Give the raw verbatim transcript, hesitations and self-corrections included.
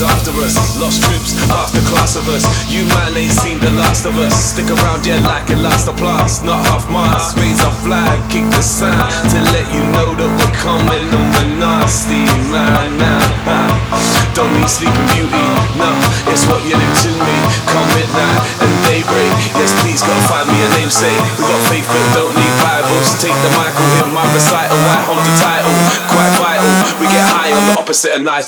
enemies after us, lost troops after class of us. You man ain't seen the last of us. Stick around, yeah, like it lasts a blast. Not half mast, raise our flag, kick the sound to let you know that we're coming and we're nasty, man. Nah, don't need sleeping beauty, no, it's what you do to me. Come midnight and daybreak, yes please gotta find me a namesake. We got faith but don't need Bibles. Take the mic, hit my recital, I hold the title. Quite vital, we get high on the opposite of nice.